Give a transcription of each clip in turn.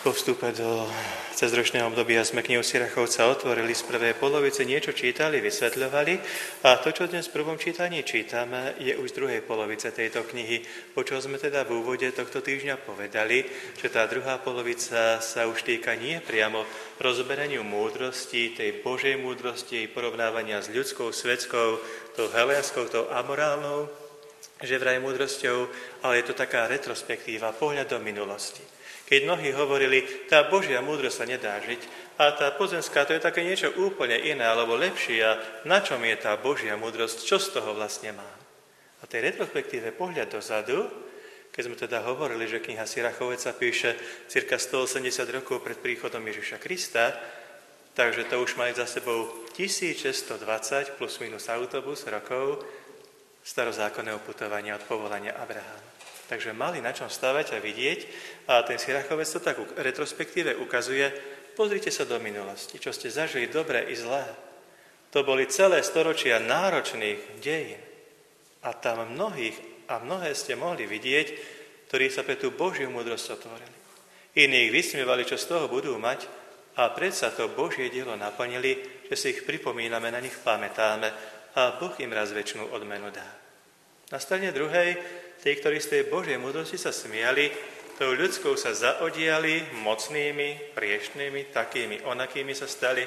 Po vstupe do cezročného obdobia sme knihu Sirachovca otvorili z prvej polovice, niečo čítali, vysvetľovali a to, čo dnes v prvom čítaní čítame, je už z druhej polovice tejto knihy. Po čo sme teda v úvode tohto týždňa povedali, že tá druhá polovica sa už týka nie priamo rozoberaniu múdrosti, tej Božej múdrosti, porovnávania s ľudskou, svetskou, tou helénskou, tou amorálnou, že vraj múdrosťou, ale je to taká retrospektíva, pohľad do minulosti. Keď mnohí hovorili, tá Božia múdrosť sa nedá žiť a tá pozemská to je také niečo úplne iné alebo lepšie a na čom je tá Božia múdrosť, čo z toho vlastne má. A tej retrospektíve pohľad dozadu, keď sme teda hovorili, že kniha Sirachovec sa píše cirka 180 rokov pred príchodom Ježiša Krista, takže to už mali za sebou 1620 plus minus autobus rokov starozákonného putovania od povolania Abraháma. Takže mali na čom stavať a vidieť a ten Sirachovec to tak retrospektíve ukazuje, pozrite sa do minulosti, čo ste zažili dobré i zlé. To boli celé storočia náročných dejín a tam mnohé ste mohli vidieť, ktorí sa pre tú Božiu múdrosť otvorili. Iní ich vysmievali, čo z toho budú mať a predsa to Božie dielo naplnili, že si ich pripomíname, na nich pamätáme a Boh im raz večnú odmenu dá. Na strane druhej, tí, ktorí z tej Božej múdrosti sa smiali, tou ľudskou sa zaodiali, mocnými, priešnými, takými, onakými sa stali.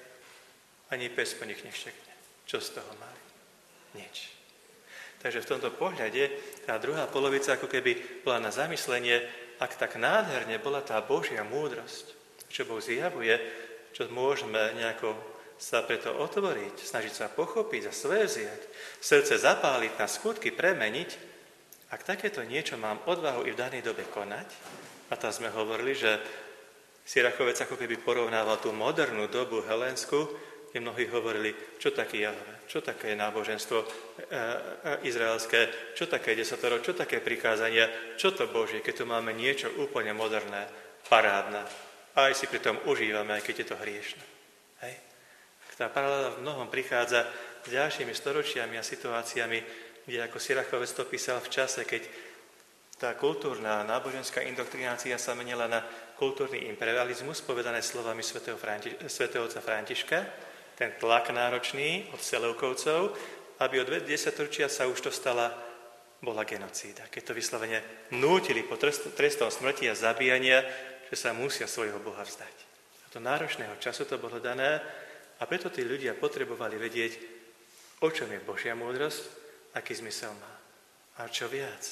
Ani pes po nich neštekne. Čo z toho mali? Nič. Takže v tomto pohľade tá druhá polovica ako keby bola na zamyslenie, ak tak nádherne bola tá Božia múdrosť, čo Boh zjavuje, čo môžeme nejako sa preto otvoriť, snažiť sa pochopiť a svevziať, srdce zapáliť, na skutky premeniť. Ak takéto niečo mám odvahu i v danej dobe konať, a tam sme hovorili, že Sirachovec ako keby porovnával tú modernú dobu helénsku, kde mnohí hovorili, čo také Jahve, čo také náboženstvo izraelské, čo také desatoro, čo také prikázania, čo to Božie, keď tu máme niečo úplne moderné, parádne. A aj si pri tom užívame, aj keď je to hriešne. Hej? Tá paralela v mnohom prichádza s ďalšími storočiami a situáciami, kde ako Sirachovec to písal v čase, keď tá kultúrna náboženská indoktrinácia sa menila na kultúrny imperializmus, povedané slovami svätého otca Františka, ten tlak náročný od Seleukovcov, aby od 10 ročia sa už to bola genocída. Keď to vyslovene nútili po trestom smrti a zabíjania, že sa musia svojho Boha vzdať. A to náročného času to bolo dané a preto tí ľudia potrebovali vedieť, o čom je Božia múdrosť, aký zmysel má. A čo viac,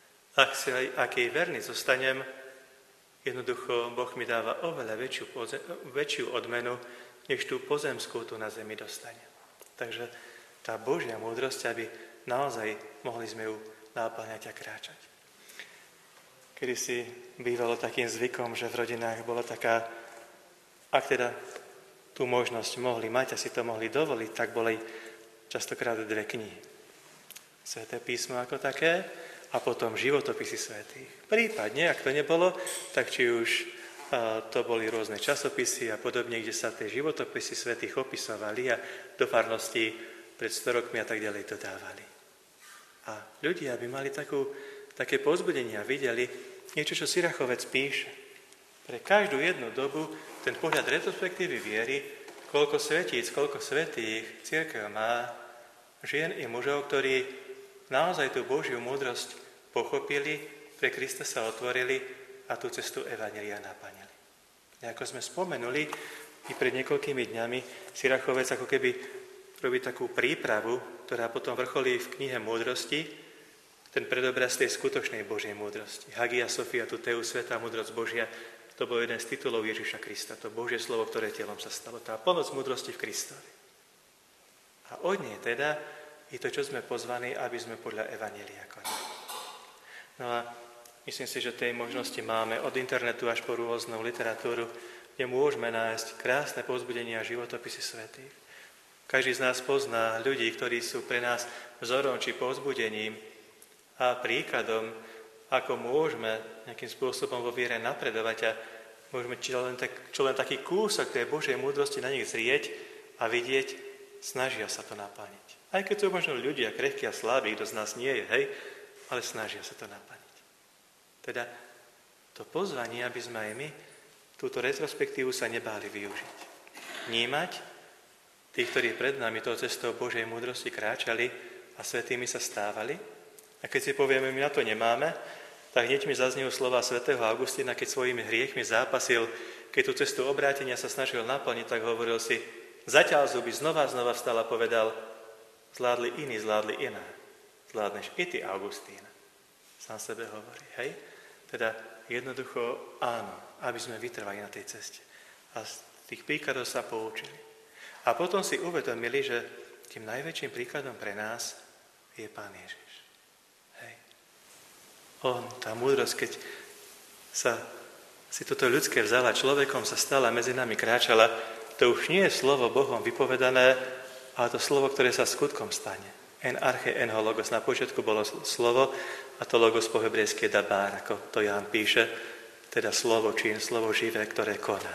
ak jej verný zostanem, jednoducho Boh mi dáva oveľa väčšiu odmenu, než tú pozemskú tu na zemi dostane. Takže tá Božia múdrosť, aby naozaj mohli sme ju náplňať a kráčať. Kedy si bývalo takým zvykom, že v rodinách bola taká, ak teda tú možnosť mohli mať a si to mohli dovoliť, tak boli častokrát 2 knihy. Sväté písmo ako také a potom životopisy svätých. Prípadne, ak to nebolo, tak či už to boli rôzne časopisy a podobne, kde sa tie životopisy svätých opisovali a do farnosti pred 100 rokmi a tak ďalej to dávali. A ľudia by mali také povzbudenie a videli niečo, čo Sirachovec píše. Pre každú jednu dobu ten pohľad retrospektívy viery, koľko svetíc, koľko svätých cirkev má, žien i mužov, ktorí naozaj tú Božiu múdrosť pochopili, pre Krista sa otvorili a tú cestu evanjelia naplnili. A ako sme spomenuli, i pred niekoľkými dňami Sirachovec ako keby robí takú prípravu, ktorá potom vrcholí v knihe múdrosti, ten predobraz tej skutočnej Božej múdrosti. Hagia Sophia Tuteus, svätá múdrosť Božia, to bol jeden z titulov Ježiša Krista, to Božie slovo, ktoré telom sa stalo, tá plnosť múdrosti v Kristovi. A od nej teda je to, čo sme pozvaní, aby sme podľa evanjelia konali. No a myslím si, že tej možnosti máme od internetu až po rôznu literatúru, kde môžeme nájsť krásne povzbudenia a životopisy svätých. Každý z nás pozná ľudí, ktorí sú pre nás vzorom či povzbudením a príkladom, ako môžeme nejakým spôsobom vo viere napredovať a môžeme čo len taký kúsok tej Božej múdrosti na nich zrieť a vidieť, snažia sa to naplniť. Aj keď sú možno ľudia krehkí a slabí, kto z nás nie je, hej, ale snažia sa to naplniť. Teda to pozvanie, aby sme aj my túto retrospektívu sa nebáli využiť. Vnímať tých, ktorí pred nami tou cestou Božej múdrosti kráčali a svätými sa stávali. A keď si povieme, my na to nemáme, tak hneď mi zaznejú slova svätého Augustína, keď svojimi hriechmi zápasil, keď tú cestu obrátenia sa snažil naplniť, tak hovoril si, zaťal zuby, znova vstal a povedal, zvládli iní, zvládli iné. Zvládneš i ty, Augustín. Sám sebe hovorí, hej? Teda jednoducho áno, aby sme vytrvali na tej ceste. A z tých príkladov sa poučili. A potom si uvedomili, že tým najväčším príkladom pre nás je Pán Ježiš. Hej. On, tá múdrosť, keď sa si toto ľudské vzala, človekom sa stala, medzi nami kráčala, to už nie je slovo Bohom vypovedané, ale to slovo, ktoré sa skutkom stane. En arche, en ho logos. Na počiatku bolo slovo a to logos po hebrejsky je dabar, ako to Ján píše, teda slovo čin, slovo živé, ktoré koná.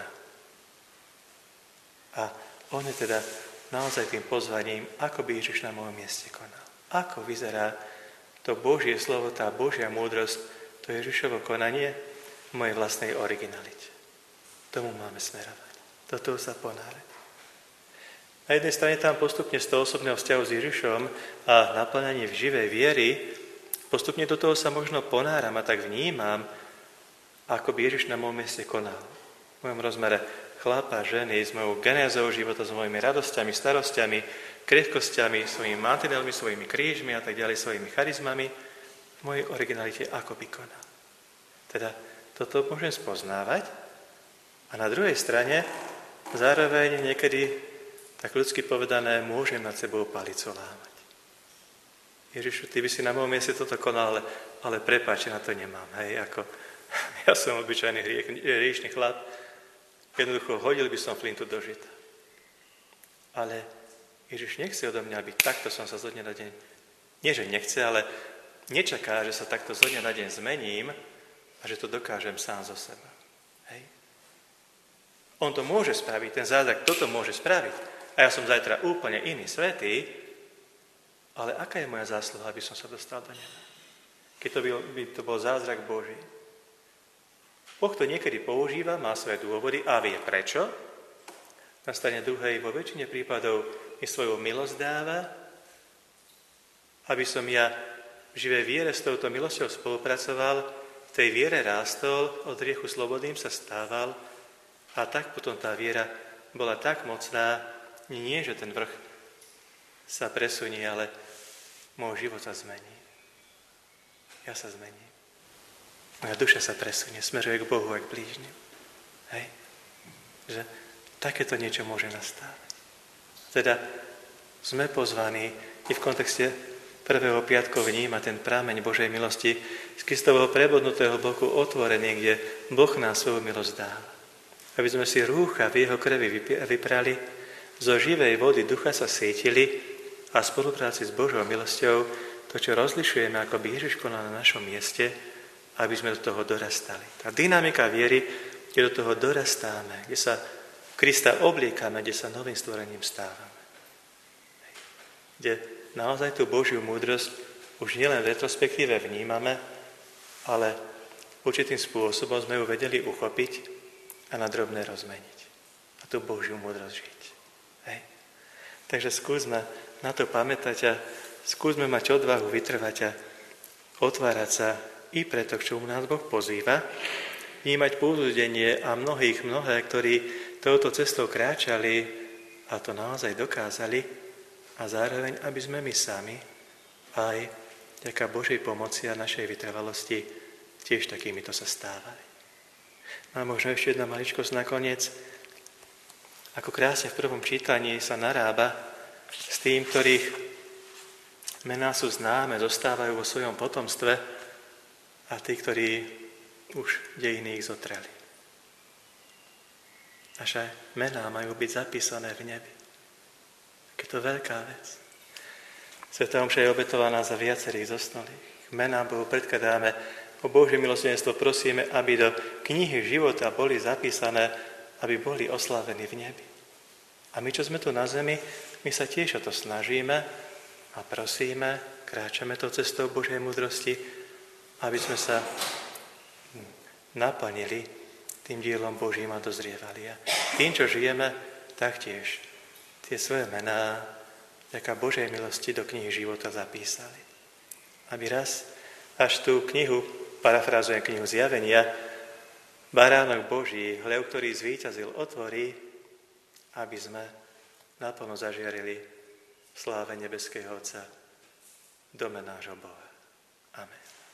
A on je teda naozaj tým pozvaním, ako by Ježiš na mojom mieste konal. Ako vyzerá to Božie slovo, tá Božia múdrosť, to Ježišovo konanie v mojej vlastnej originalite. Tomu máme smerovať. Do toho sa ponárať. Na jednej strane tam postupne z toho osobného vzťahu s Ježišom a naplňanie v živej viery, postupne do toho sa možno ponáram a tak vnímam, ako by Ježiš na môjom mieste konal. V mojom rozmere chlapa, ženy, s mojou genézou života, s mojimi radosťami, starostiami, krehkosťami, svojimi mantinelmi, svojimi krížmi a tak ďalej, svojimi charizmami, v mojej originalite ako by konal. Teda toto môžem spoznávať a na druhej strane zároveň niekedy tak ľudsky povedané, môžem nad sebou palicu lámať. Ježišu, ty by si na mojom mieste toto konal, ale prepáč, na to nemám. Hej, ako ja som obyčajný hriešný chlap, jednoducho hodil by som flintu do žita. Ale Ježiš nechce odo mňa, aby takto som sa zo dňa na deň, nie že nechce, ale nečaká, že sa takto zo dňa na deň zmením a že to dokážem sám zo seba. Hej. On to môže spraviť, ten zázrak toto môže spraviť. A ja som zajtra úplne iný, svätý, ale aká je moja zásluha, aby som sa dostal do neba? Keď by to bol zázrak Boží. Boh to niekedy používa, má svoje dôvody a vie prečo. Na strane druhej vo väčšine prípadov mi svoju milosť dáva, aby som ja v živej viere s touto milosťou spolupracoval, v tej viere rástol, od hriechu slobodným sa stával a tak potom tá viera bola tak mocná, nie, že ten vrch sa presunie, ale môj život sa zmení. Ja sa zmením. Moja duša sa presunie, smeruje k Bohu a k blížnym. Hej? Že takéto niečo môže nastávať. Teda sme pozvaní i v kontexte prvého piatku vnímať ten prameň Božej milosti z Kristovho prebodnutého boku otvorený, kde Boh nám svoju milosť dá. Aby sme si rúcha v jeho krvi vyprali, zo živej vody ducha sa sietili a v spolupráci s Božou milosťou to, čo rozlišujeme, ako by Ježiš konal na našom mieste, aby sme do toho dorastali. Tá dynamika viery, kde do toho dorastáme, kde sa Krista obliekame, kde sa novým stvorením stávame. Kde naozaj tú Božiu múdrosť už nielen v retrospektíve vnímame, ale určitým spôsobom sme ju vedeli uchopiť a na drobné rozmeniť. A tú Božiu múdrosť žiť. Hej. Takže skúsme na to pamätať a skúsme mať odvahu vytrvať a otvárať sa i preto, k čomu nás Boh pozýva, vnímať povzbudenie a mnohé, ktorí touto cestou kráčali a to naozaj dokázali a zároveň, aby sme my sami aj vďaka Božej pomoci a našej vytrvalosti tiež takýmito sa stávali. A možno ešte jedna maličkosť nakoniec. Ako krásne v prvom čítaní sa narába s tým, ktorých mená sú známe, zostávajú vo svojom potomstve a tí, ktorí už dejiny ich zotreli. Naše mená majú byť zapísané v nebi. Je to veľká vec. Svätá omša je obetovaná za viacerých zosnulých. Mená Bohu predkladáme, o Božie milosrdenstvo prosíme, aby do knihy života boli zapísané, aby boli oslávení v nebi. A my, čo sme tu na zemi, my sa tiež o to snažíme a prosíme, kráčame tou cestou Božej múdrosti, aby sme sa naplnili tým dielom Božím a dozrievali. A tým, čo žijeme, taktiež tie svoje mená vďaka Božej milosti do knihy života zapísali. Aby raz, až tú knihu, parafrázujem knihu Zjavenia, Baránok Boží, hlev, ktorý zvíťazil, otvorí, aby sme naplno zažiarili sláve nebeského Otca, dome nášho Boha. Amen.